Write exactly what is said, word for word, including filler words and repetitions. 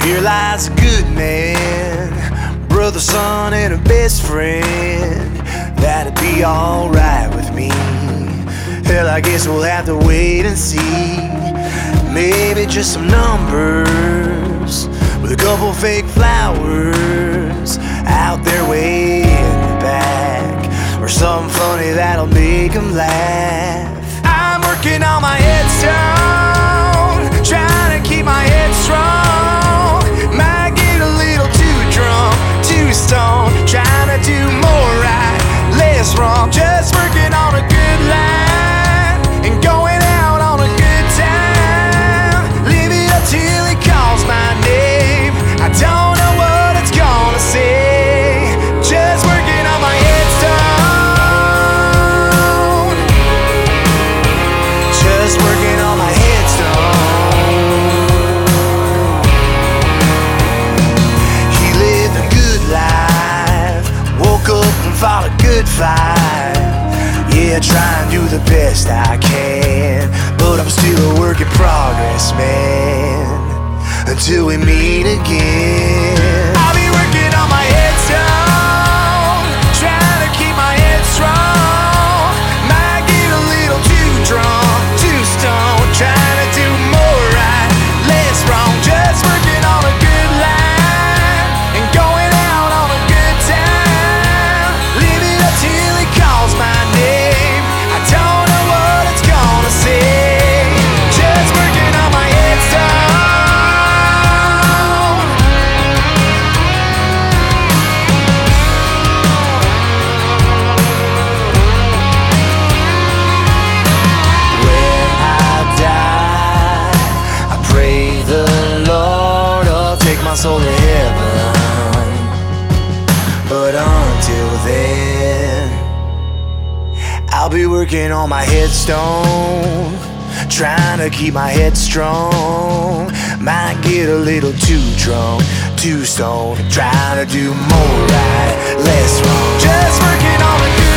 Here lies a good man, brother, son, and a best friend. That'd be alright with me. Hell, I guess we'll have to wait and see. Maybe just some numbers with a couple fake flowers out there way in the back, or something funny that'll make them laugh. I'm working on my headstone, trying to keep my head strong. Might get a little too drunk, too stoned, trying to do more right, less wrong. Just working on a good line and going out on a good time. Live it up till he calls my name. I don't know what it's gonna say. Just working on my headstone. Just working on my headstone. He lived a good life, woke up and fought a good fight. Yeah, try and do the best I can, but I'm still a work in progress, man. Until we meet again, I'll be working on my headstone, trying to keep my head strong. Might get a little too drunk, too stoned, trying to do more right, less wrong. Just working on a good line and going out on a good time. Live it up till he calls my name. I don't know what it's gonna say. Just working on my headstone. When I die, I pray the Lord will take my soul to heaven. But until then, I'll be working on my headstone, trying to keep my head strong. Might get a little too drunk, too stoned, trying to do more right, less wrong. Just working on a good